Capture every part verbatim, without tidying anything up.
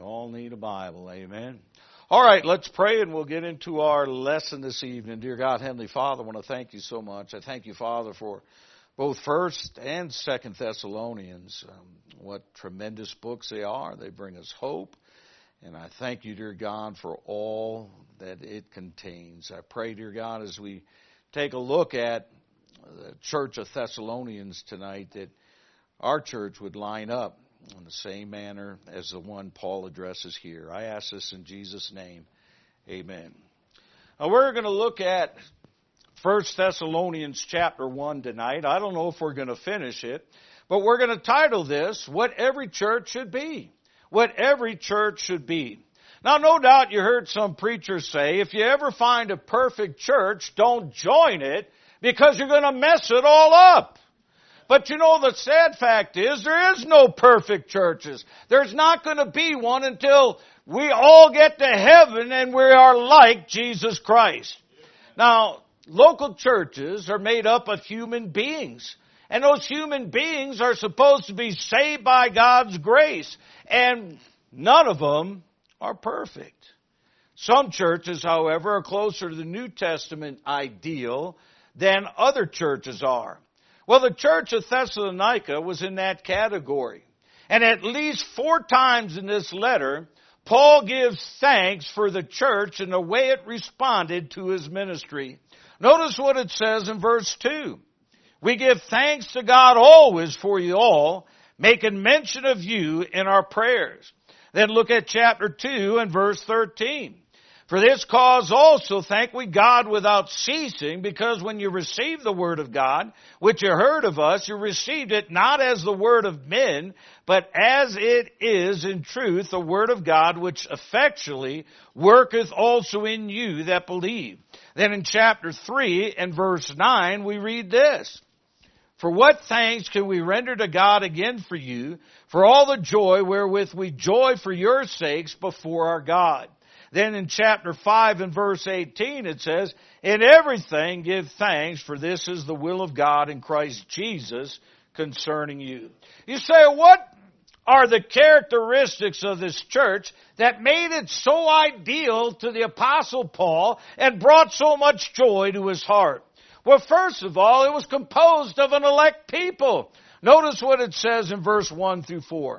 all need a Bible, amen. All right, let's pray and we'll get into our lesson this evening. Dear God, Heavenly Father, I want to thank you so much. I thank you, Father, for both First and Second Thessalonians. Um, what tremendous books they are. They bring us hope. And I thank you, dear God, for all that it contains. I pray, dear God, as we take a look at the Church of Thessalonians tonight, that our church would line up in the same manner as the one Paul addresses here. I ask this in Jesus' name. Amen. Now we're going to look at First Thessalonians chapter one tonight. I don't know if we're going to finish it, but we're going to title this, What Every Church Should Be. What every church should be. Now, no doubt you heard some preachers say, if you ever find a perfect church, don't join it because you're going to mess it all up. But you know, the sad fact is there is no perfect churches. There's not going to be one until we all get to heaven and we are like Jesus Christ. Now, local churches are made up of human beings. And those human beings are supposed to be saved by God's grace. And none of them are perfect. Some churches, however, are closer to the New Testament ideal than other churches are. Well, the church of Thessalonica was in that category. And at least four times in this letter, Paul gives thanks for the church and the way it responded to his ministry. Notice what it says in verse two. We give thanks to God always for you all, making mention of you in our prayers. Then look at chapter two and verse thirteen. For this cause also thank we God without ceasing, because when you received the word of God, which you heard of us, you received it not as the word of men, but as it is in truth the word of God, which effectually worketh also in you that believe. Then in chapter three and verse nine we read this. For what thanks can we render to God again for you, for all the joy wherewith we joy for your sakes before our God. Then in chapter five and verse eighteen it says, in everything give thanks, for this is the will of God in Christ Jesus concerning you. You say, what are the characteristics of this church that made it so ideal to the Apostle Paul and brought so much joy to his heart? Well, first of all, it was composed of an elect people. Notice what it says in verse one through four.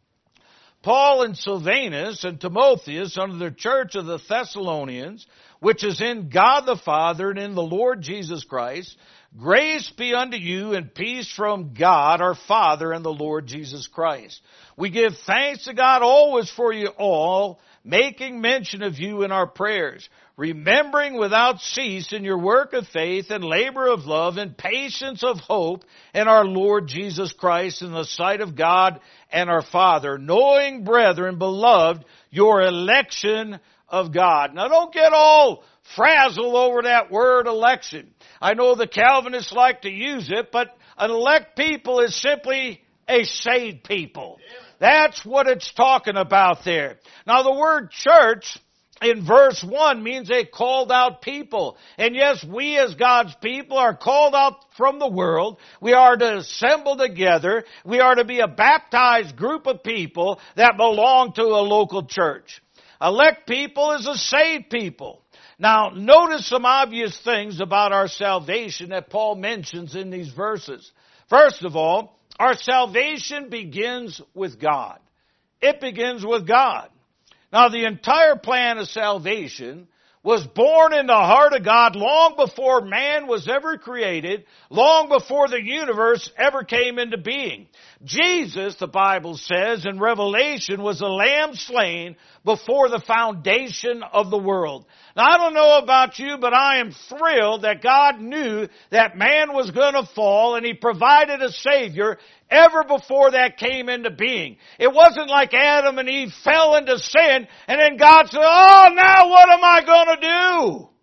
Paul and Silvanus and Timotheus unto the church of the Thessalonians, which is in God the Father and in the Lord Jesus Christ, grace be unto you and peace from God our Father and the Lord Jesus Christ. We give thanks to God always for you all, making mention of you in our prayers, remembering without cease in your work of faith and labor of love and patience of hope in our Lord Jesus Christ in the sight of God and our Father, knowing, brethren, beloved, your election of God. Now don't get all frazzled over that word election. I know the Calvinists like to use it, but an elect people is simply a saved people. That's what it's talking about there. Now the word church in verse one means a called out people. And yes, we as God's people are called out from the world. We are to assemble together. We are to be a baptized group of people that belong to a local church. Elect people is a saved people. Now, notice some obvious things about our salvation that Paul mentions in these verses. First of all, our salvation begins with God. It begins with God. Now, the entire plan of salvation was born in the heart of God long before man was ever created, long before the universe ever came into being. Jesus, the Bible says in Revelation, was a lamb slain before the foundation of the world. Now, I don't know about you, but I am thrilled that God knew that man was going to fall and He provided a Savior ever before that came into being. It wasn't like Adam and Eve fell into sin and then God said, oh, now what am I going to do?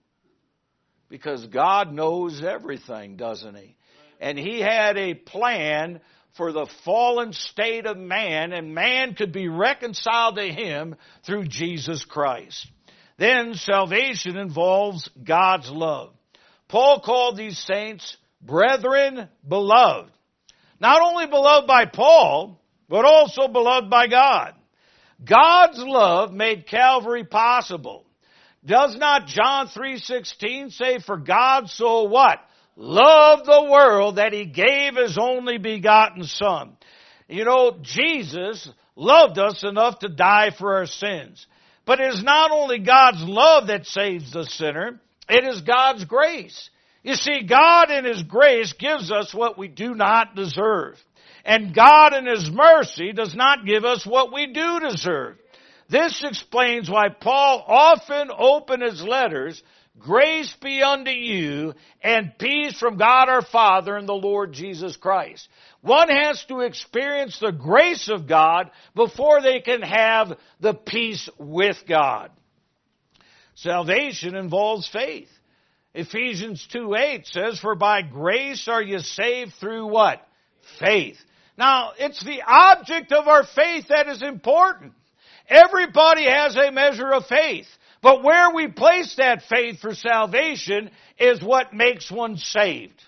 Because God knows everything, doesn't He? And He had a plan for the fallen state of man, and man could be reconciled to Him through Jesus Christ. Then salvation involves God's love. Paul called these saints brethren beloved. Not only beloved by Paul, but also beloved by God. God's love made Calvary possible. Does not John three sixteen say, for God so what? Loved the world that He gave His only begotten Son. You know, Jesus loved us enough to die for our sins. But it is not only God's love that saves the sinner, it is God's grace. You see, God in His grace gives us what we do not deserve. And God in His mercy does not give us what we do deserve. This explains why Paul often opened his letters, grace be unto you and peace from God our Father and the Lord Jesus Christ. One has to experience the grace of God before they can have the peace with God. Salvation involves faith. Ephesians two eight says, for by grace are you saved through what? Faith. Now, it's the object of our faith that is important. Everybody has a measure of faith. But where we place that faith for salvation is what makes one saved.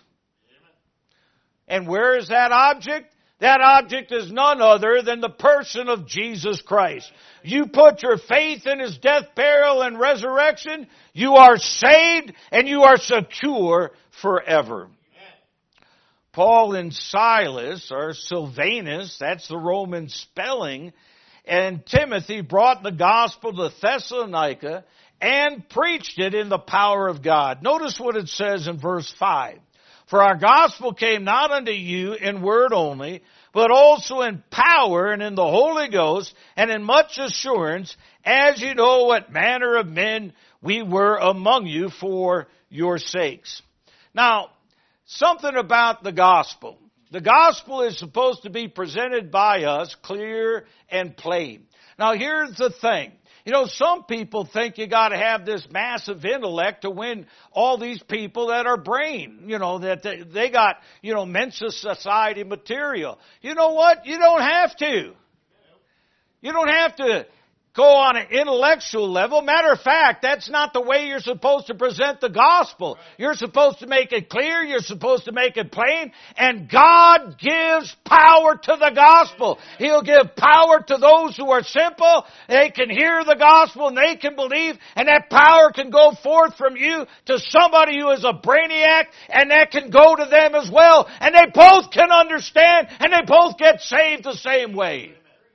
And where is that object? That object is none other than the person of Jesus Christ. You put your faith in His death, burial, and resurrection, you are saved and you are secure forever. Paul and Silas, or Silvanus, that's the Roman spelling, and Timothy brought the gospel to Thessalonica and preached it in the power of God. Notice what it says in verse five. For our gospel came not unto you in word only, but also in power and in the Holy Ghost and in much assurance, as you know what manner of men we were among you for your sakes. Now, something about the gospel. The gospel is supposed to be presented by us clear and plain. Now, here's the thing. You know, some people think you got to have this massive intellect to win all these people that are brain. You know, that they, they got, you know, Mensa Society material. You know what? You don't have to. You don't have to go on an intellectual level. Matter of fact, that's not the way you're supposed to present the gospel. You're supposed to make it clear. You're supposed to make it plain. And God gives power to the gospel. He'll give power to those who are simple. They can hear the gospel and they can believe. And that power can go forth from you to somebody who is a brainiac. And that can go to them as well. And they both can understand. And they both get saved the same way.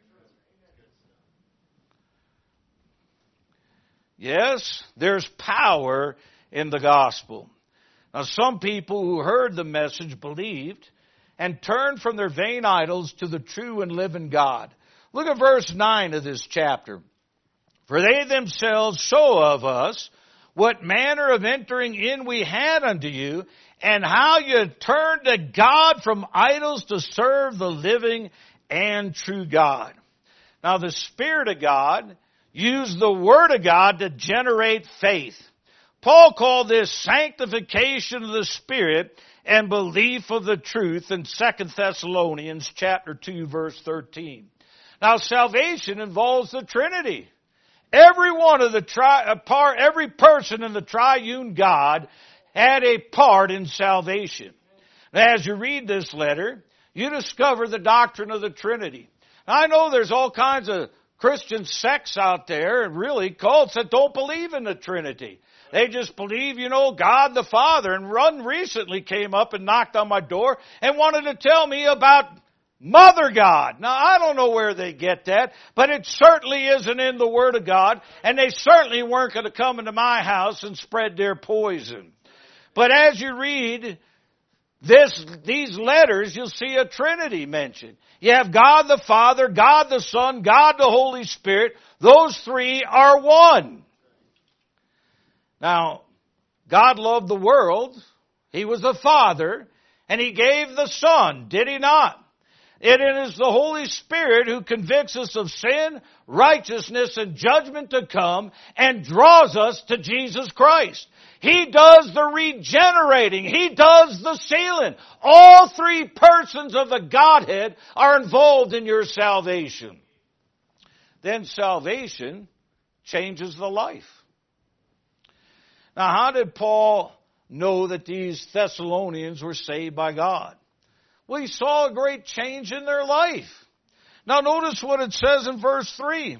Yes, there's power in the gospel. Now, some people who heard the message believed and turned from their vain idols to the true and living God. Look at verse nine of this chapter. For they themselves show of us what manner of entering in we had unto you, and how you turned to God from idols to serve the living and true God. Now, the Spirit of God use the Word of God to generate faith. Paul called this sanctification of the Spirit and belief of the truth in Second Thessalonians chapter two, verse thirteen. Now, salvation involves the Trinity. Every one of the tri- part, every person in the triune God had a part in salvation. Now, as you read this letter, you discover the doctrine of the Trinity. Now, I know there's all kinds of Christian sects out there and really cults that don't believe in the Trinity. They just believe, you know, God the Father. And one recently came up and knocked on my door and wanted to tell me about Mother God. Now, I don't know where they get that, but it certainly isn't in the Word of God. And they certainly weren't going to come into my house and spread their poison. But as you read This, these letters, you'll see a Trinity mentioned. You have God the Father, God the Son, God the Holy Spirit. Those three are one. Now, God loved the world. He was the Father, and He gave the Son, did He not? It is the Holy Spirit who convicts us of sin, righteousness, and judgment to come, and draws us to Jesus Christ. He does the regenerating. He does the sealing. All three persons of the Godhead are involved in your salvation. Then salvation changes the life. Now, how did Paul know that these Thessalonians were saved by God? Well, he saw a great change in their life. Now, notice what it says in verse three.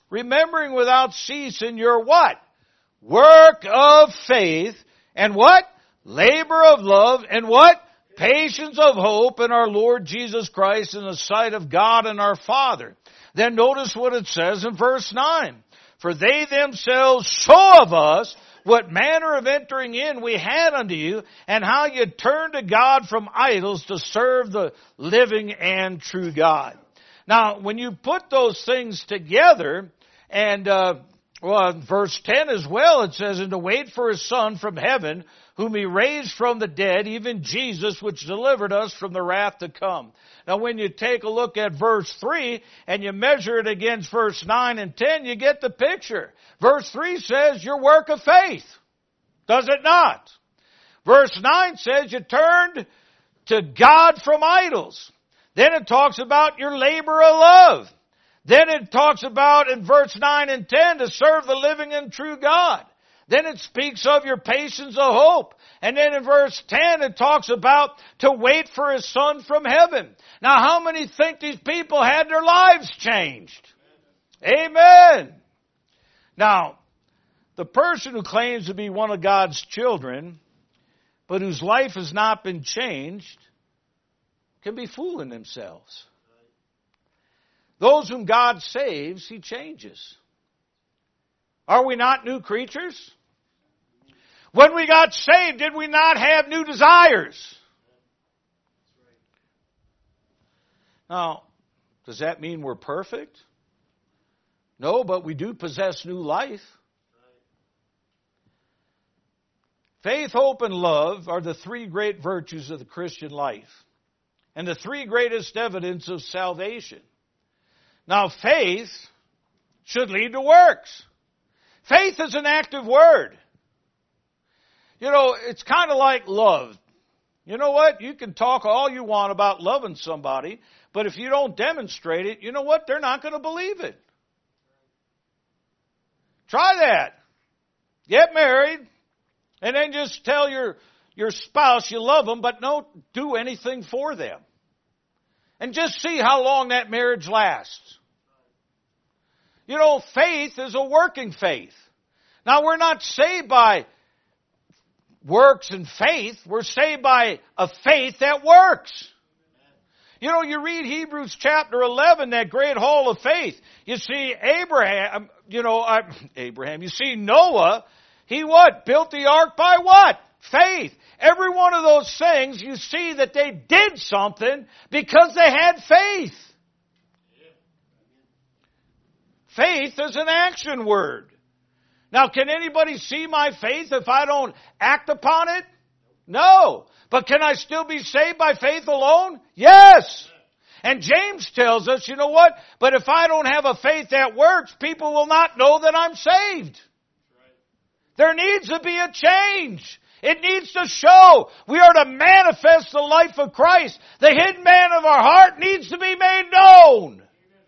remembering without ceasing your what? Work of faith, and what? Labor of love, and what? Patience of hope in our Lord Jesus Christ in the sight of God and our Father. Then notice what it says in verse nine. For they themselves show of us what manner of entering in we had unto you, and how you turned to God from idols to serve the living and true God. Now, when you put those things together, and uh, well, in verse ten as well, it says, and to wait for His Son from heaven, whom He raised from the dead, even Jesus, which delivered us from the wrath to come. Now, when you take a look at verse three, and you measure it against verse nine and ten, you get the picture. Verse three says, your work of faith. Does it not? Verse nine says, you turned to God from idols. Then it talks about your labor of love. Then it talks about, in verse nine and ten, to serve the living and true God. Then it speaks of your patience of hope. And then in verse ten it talks about to wait for His Son from heaven. Now how many think these people had their lives changed? Amen. Now, the person who claims to be one of God's children, but whose life has not been changed, can be fooling themselves. Those whom God saves, He changes. Are we not new creatures? When we got saved, did we not have new desires? Now, does that mean we're perfect? No, but we do possess new life. Faith, hope, and love are the three great virtues of the Christian life, and the three greatest evidence of salvation. Now, faith should lead to works. Faith is an active word. You know, it's kind of like love. You know what? You can talk all you want about loving somebody, but if you don't demonstrate it, you know what? They're not going to believe it. Try that. Get married, and then just tell your, your spouse you love them, but don't do anything for them. And just see how long that marriage lasts. You know, faith is a working faith. Now, we're not saved by works and faith. We're saved by a faith that works. You know, you read Hebrews chapter eleven, that great hall of faith. You see Abraham, you know, uh, Abraham, you see Noah, he what? Built the ark by what? Faith. Every one of those things, you see that they did something because they had faith. Faith is an action word. Now, can anybody see my faith if I don't act upon it? No. But can I still be saved by faith alone? Yes. And James tells us, you know what? But if I don't have a faith that works, people will not know that I'm saved. There needs to be a change. It needs to show. We are to manifest the life of Christ. The hidden man of our heart needs to be made known.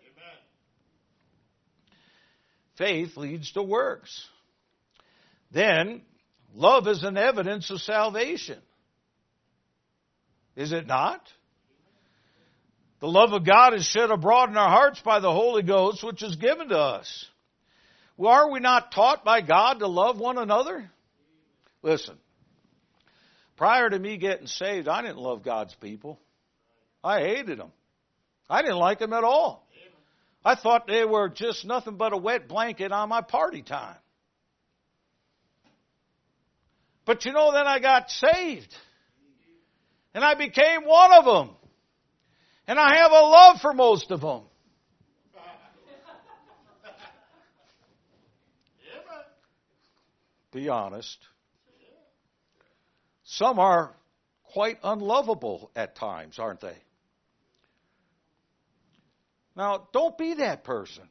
Faith leads to works. Then, love is an evidence of salvation. Is it not? The love of God is shed abroad in our hearts by the Holy Ghost, which is given to us. Well, are we not taught by God to love one another? Listen, prior to me getting saved, I didn't love God's people. I hated them. I didn't like them at all. I thought they were just nothing but a wet blanket on my party time. But you know, then I got saved. And I became one of them. And I have a love for most of them. Be honest. Some are quite unlovable at times, aren't they? Now, don't be that person.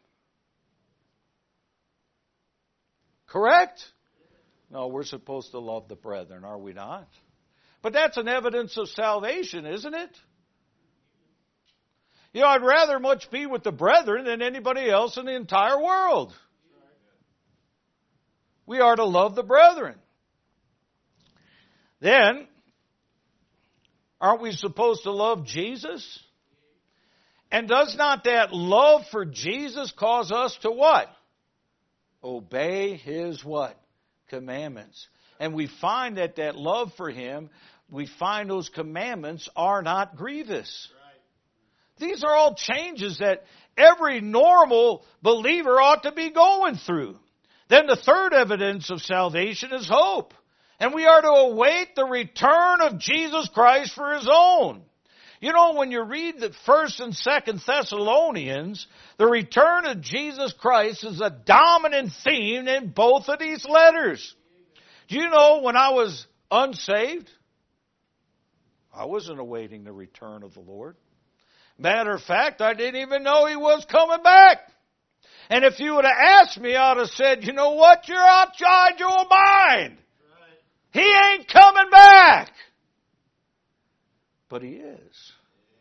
Correct? No, we're supposed to love the brethren, are we not? But that's an evidence of salvation, isn't it? You know, I'd rather much be with the brethren than anybody else in the entire world. We are to love the brethren. Then, aren't we supposed to love Jesus? And does not that love for Jesus cause us to what? Obey His what? Commandments. And we find that that love for Him, we find those commandments are not grievous. Right. These are all changes that every normal believer ought to be going through. Then the third evidence of salvation is hope. And we are to await the return of Jesus Christ for His own. You know, when you read the first and second Thessalonians, the return of Jesus Christ is a dominant theme in both of these letters. Do you know, when I was unsaved, I wasn't awaiting the return of the Lord. Matter of fact, I didn't even know He was coming back. And if you would have asked me, I would have said, you know what, you're outside your mind. He ain't coming back. But He is.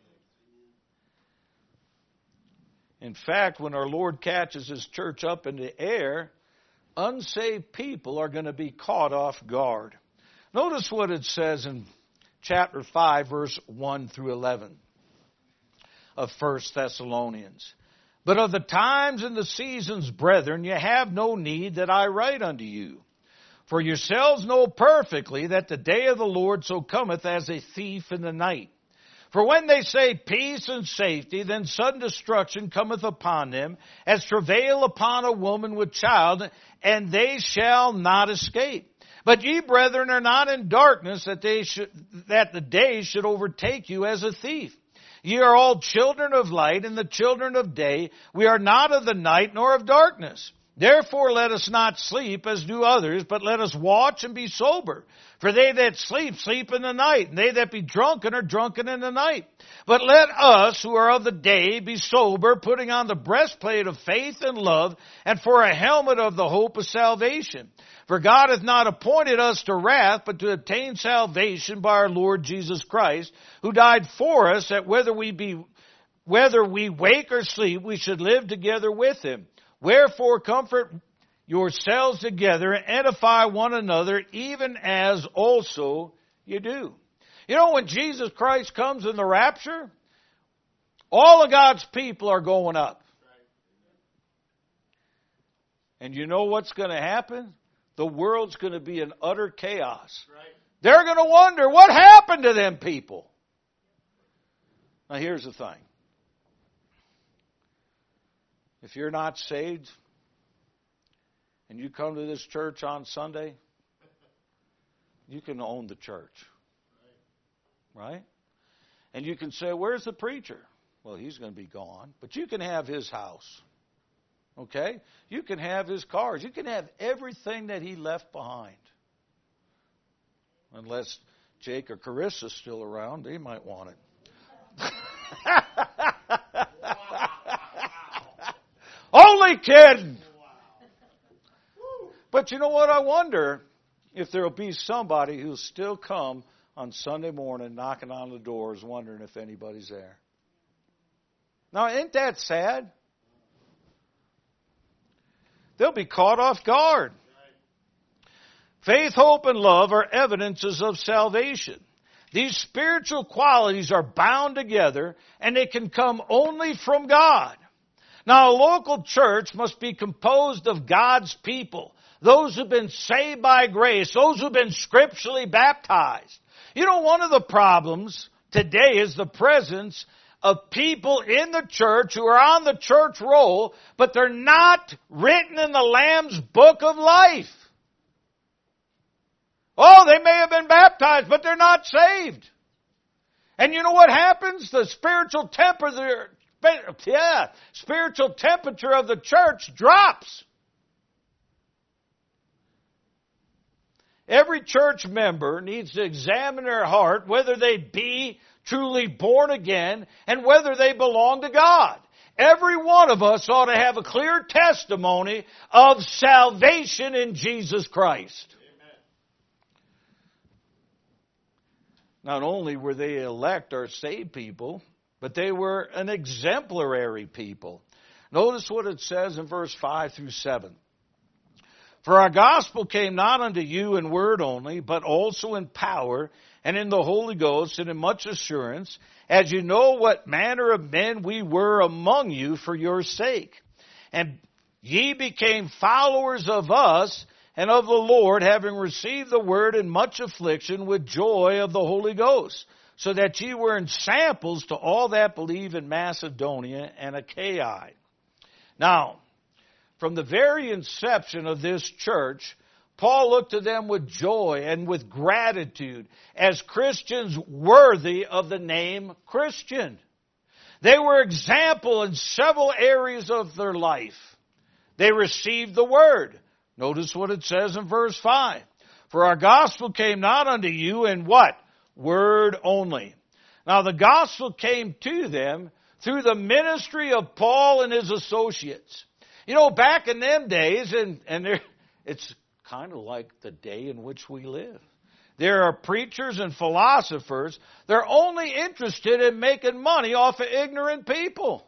In fact, when our Lord catches His church up in the air, unsaved people are going to be caught off guard. Notice what it says in chapter five, verse one through eleven of First Thessalonians. But of the times and the seasons, brethren, you have no need that I write unto you. For yourselves know perfectly that the day of the Lord so cometh as a thief in the night. For when they say peace and safety, then sudden destruction cometh upon them, as travail upon a woman with child, and they shall not escape. But ye, brethren, are not in darkness, that they should, that the day should overtake you as a thief. Ye are all children of light, and the children of day. We are not of the night, nor of darkness. Therefore let us not sleep as do others, but let us watch and be sober. For they that sleep, sleep in the night, and they that be drunken are drunken in the night. But let us, who are of the day, be sober, putting on the breastplate of faith and love, and for a helmet of the hope of salvation. For God hath not appointed us to wrath, but to obtain salvation by our Lord Jesus Christ, who died for us, that whether we be, whether we wake or sleep, we should live together with Him. Wherefore comfort yourselves together and edify one another, even as also you do. You know, when Jesus Christ comes in the rapture, all of God's people are going up. And you know what's going to happen? The world's going to be in utter chaos. They're going to wonder, what happened to them people? Now here's the thing. If you're not saved and you come to this church on Sunday, you can own the church. Right? And you can say, where's the preacher? Well, he's going to be gone. But you can have his house. Okay? You can have his cars. You can have everything that he left behind. Unless Jake or Carissa's still around, they might want it. Only kidding. But you know what? I wonder if there will be somebody who'll still come on Sunday morning knocking on the doors wondering if anybody's there. Now, ain't that sad? They'll be caught off guard. Faith, hope, and love are evidences of salvation. These spiritual qualities are bound together, and they can come only from God. Now, a local church must be composed of God's people, those who've been saved by grace, those who've been scripturally baptized. You know, one of the problems today is the presence of people in the church who are on the church roll, but they're not written in the Lamb's book of life. Oh, they may have been baptized, but they're not saved. And you know what happens? The spiritual temperature, yeah, spiritual temperature of the church drops. Every church member needs to examine their heart whether they be truly born again and whether they belong to God. Every one of us ought to have a clear testimony of salvation in Jesus Christ. Not only were they elect or saved people, but they were an exemplary people. Notice what it says in verse five through seven. For our gospel came not unto you in word only, but also in power and in the Holy Ghost and in much assurance, as you know what manner of men we were among you for your sake. And ye became followers of us and of the Lord, having received the word in much affliction with joy of the Holy Ghost, so that ye were ensamples to all that believe in Macedonia and Achaia. Now, from the very inception of this church, Paul looked to them with joy and with gratitude as Christians worthy of the name Christian. They were example in several areas of their life. They received the word. Notice what it says in verse five. For our gospel came not unto you in what? Word only. Now the gospel came to them through the ministry of Paul and his associates. You know, back in them days, and, and it's kind of like the day in which we live. There are preachers and philosophers. They're only interested in making money off of ignorant people.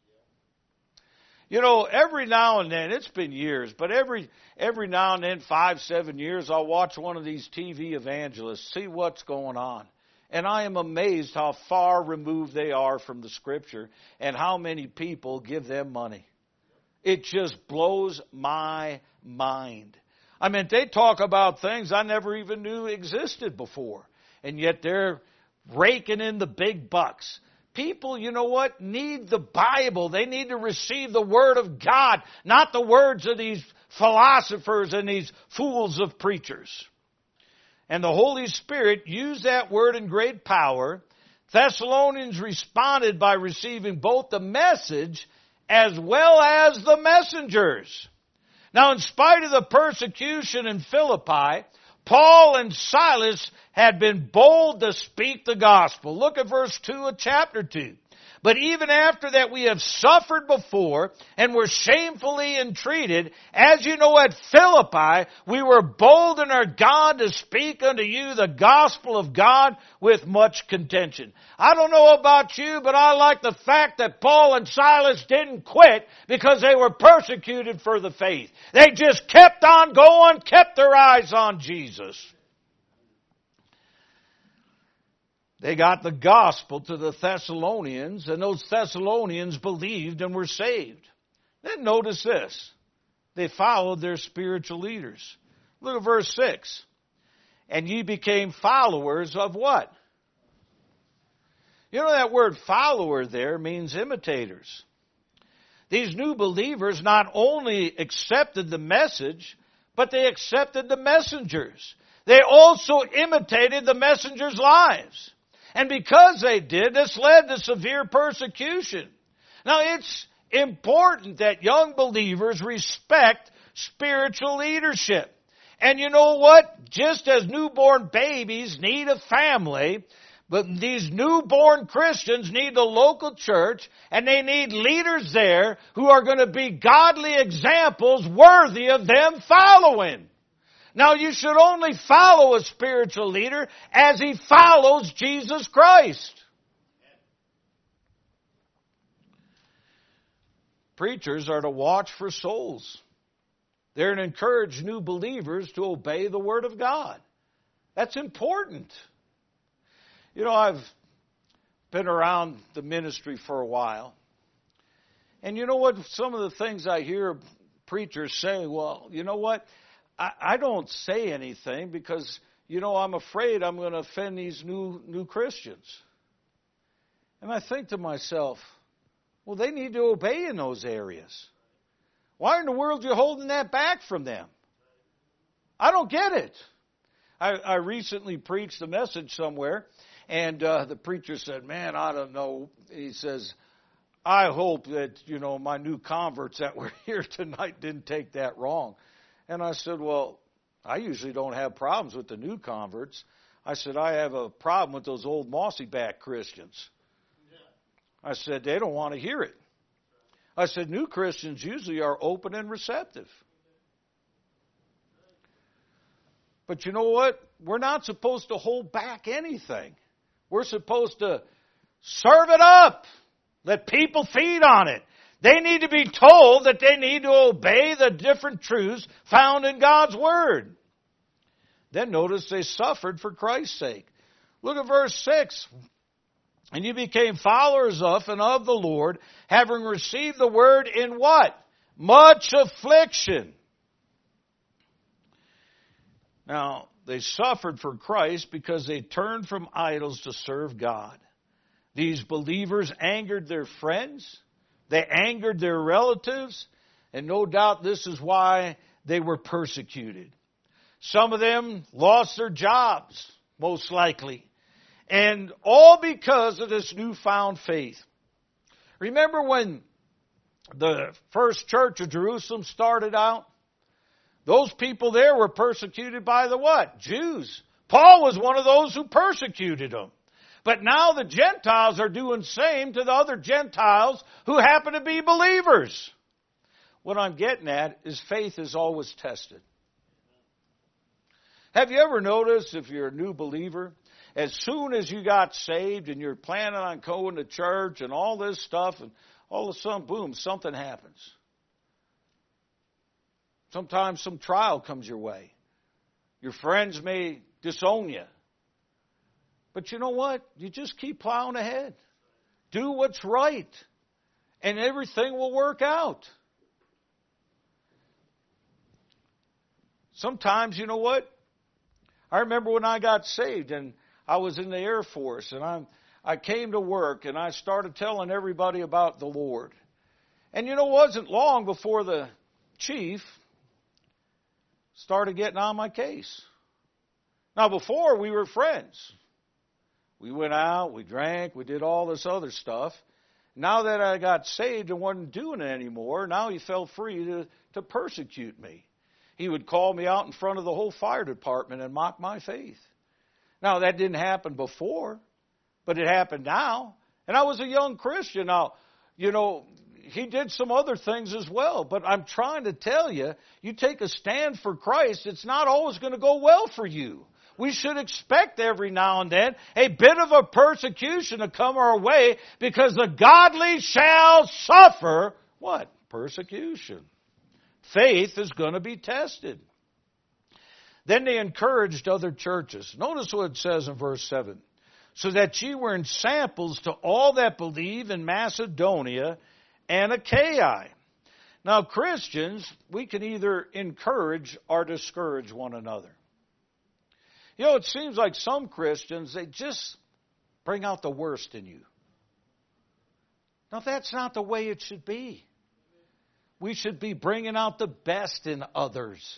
You know, every now and then, it's been years, but every every now and then, five, seven years, I'll watch one of these T V evangelists, see what's going on. And I am amazed how far removed they are from the Scripture and how many people give them money. It just blows my mind. I mean, they talk about things I never even knew existed before. And yet they're raking in the big bucks. People, you know what, need the Bible. They need to receive the Word of God, not the words of these philosophers and these fools of preachers. And the Holy Spirit used that Word in great power. Thessalonians responded by receiving both the message as well as the messengers. Now, in spite of the persecution in Philippi, Paul and Silas had been bold to speak the gospel. Look at verse two of chapter two. But even after that we have suffered before and were shamefully entreated, as you know at Philippi, we were bold in our God to speak unto you the gospel of God with much contention. I don't know about you, but I like the fact that Paul and Silas didn't quit because they were persecuted for the faith. They just kept on going, kept their eyes on Jesus. They got the gospel to the Thessalonians, and those Thessalonians believed and were saved. Then notice this. They followed their spiritual leaders. Look at verse six. And ye became followers of what? You know that word follower there means imitators. These new believers not only accepted the message, but they accepted the messengers. They also imitated the messengers' lives. And because they did, this led to severe persecution. Now, it's important that young believers respect spiritual leadership. And you know what? Just as newborn babies need a family, but these newborn Christians need the local church, and they need leaders there who are going to be godly examples worthy of them following. Now, you should only follow a spiritual leader as he follows Jesus Christ. Preachers are to watch for souls. They're to encourage new believers to obey the Word of God. That's important. You know, I've been around the ministry for a while. And you know what? Some of the things I hear preachers say, well, you know what? I don't say anything because, you know, I'm afraid I'm going to offend these new new Christians. And I think to myself, well, they need to obey in those areas. Why in the world are you holding that back from them? I don't get it. I, I recently preached a message somewhere, and uh, the preacher said, man, I don't know. He says, I hope that, you know, my new converts that were here tonight didn't take that wrong. And I said, well, I usually don't have problems with the new converts. I said, I have a problem with those old mossy-back Christians. I said, they don't want to hear it. I said, new Christians usually are open and receptive. But you know what? We're not supposed to hold back anything. We're supposed to serve it up. Let people feed on it. They need to be told that they need to obey the different truths found in God's Word. Then notice they suffered for Christ's sake. Look at verse six. And you became followers of and of the Lord, having received the Word in what? much affliction. Now, they suffered for Christ because they turned from idols to serve God. These believers angered their friends. They angered their relatives. And no doubt this is why they were persecuted. Some of them lost their jobs, most likely. And all because of this newfound faith. Remember when the first church of Jerusalem started out? Those people there were persecuted by the what? Jews. Paul was one of those who persecuted them. But now the Gentiles are doing the same to the other Gentiles who happen to be believers. What I'm getting at is faith is always tested. Have you ever noticed, if you're a new believer, as soon as you got saved and you're planning on going to church and all this stuff, and all of a sudden, boom, something happens. Sometimes some trial comes your way. Your friends may disown you. But you know what? You just keep plowing ahead. Do what's right. And everything will work out. Sometimes, you know what? I remember when I got saved and I was in the Air Force and I I came to work and I started telling everybody about the Lord. And you know, it wasn't long before the chief started getting on my case. Now, before, we were friends. We went out, we drank, we did all this other stuff. Now that I got saved and wasn't doing it anymore, now he felt free to, to persecute me. He would call me out in front of the whole fire department and mock my faith. Now, that didn't happen before, but it happened now. And I was a young Christian. Now, you know, he did some other things as well. But I'm trying to tell you, you take a stand for Christ, it's not always going to go well for you. We should expect every now and then a bit of a persecution to come our way because the godly shall suffer, what? Persecution. Faith is going to be tested. Then they encouraged other churches. Notice what it says in verse seven. So that ye were in samples to all that believe in Macedonia and Achaia. Now, Christians, we can either encourage or discourage one another. You know, it seems like some Christians, they just bring out the worst in you. Now, that's not the way it should be. We should be bringing out the best in others.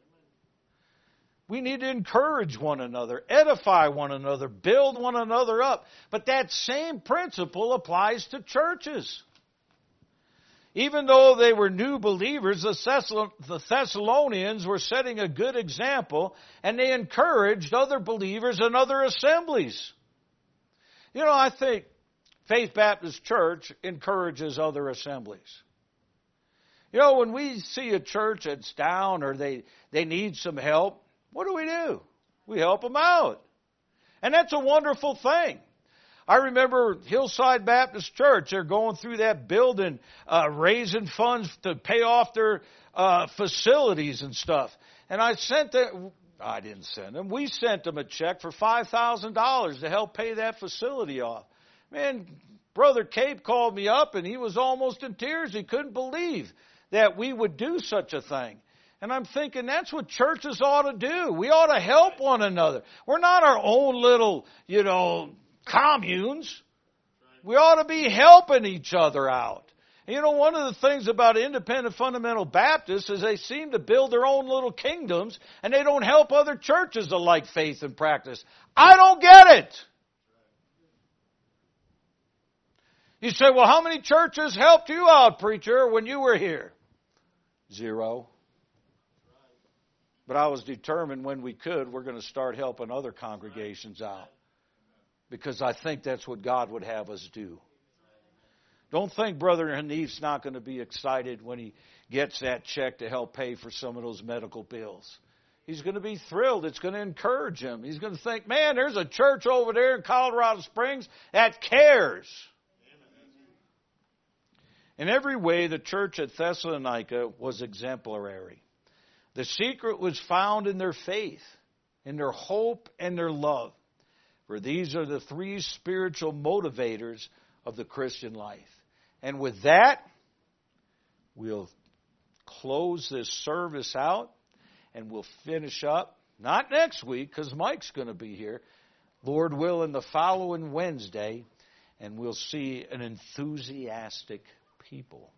We need to encourage one another, edify one another, build one another up. But that same principle applies to churches. Even though they were new believers, the Thessalonians were setting a good example, and they encouraged other believers in other assemblies. You know, I think Faith Baptist Church encourages other assemblies. You know, when we see a church that's down or they, they need some help, what do we do? We help them out. And that's a wonderful thing. I remember Hillside Baptist Church, they're going through that building, uh, raising funds to pay off their uh, facilities and stuff. And I sent them, I didn't send them, we sent them a check for five thousand dollars to help pay that facility off. Man, Brother Cape called me up and he was almost in tears. He couldn't believe that we would do such a thing. And I'm thinking that's what churches ought to do. We ought to help one another. We're not our own little, you know, communes. We ought to be helping each other out. And you know, one of the things about independent fundamental Baptists is they seem to build their own little kingdoms and they don't help other churches of like faith and practice. I don't get it. You say, well, how many churches helped you out, preacher, when you were here? Zero. But I was determined when we could, we're going to start helping other congregations out. Because I think that's what God would have us do. Don't think Brother Hanif's not going to be excited when he gets that check to help pay for some of those medical bills. He's going to be thrilled. It's going to encourage him. He's going to think, man, there's a church over there in Colorado Springs that cares. In every way, the church at Thessalonica was exemplary. The secret was found in their faith, in their hope, and their love. For these are the three spiritual motivators of the Christian life. And with that, we'll close this service out, and we'll finish up, not next week because Mike's going to be here, Lord willing, the following Wednesday, and we'll see an enthusiastic people.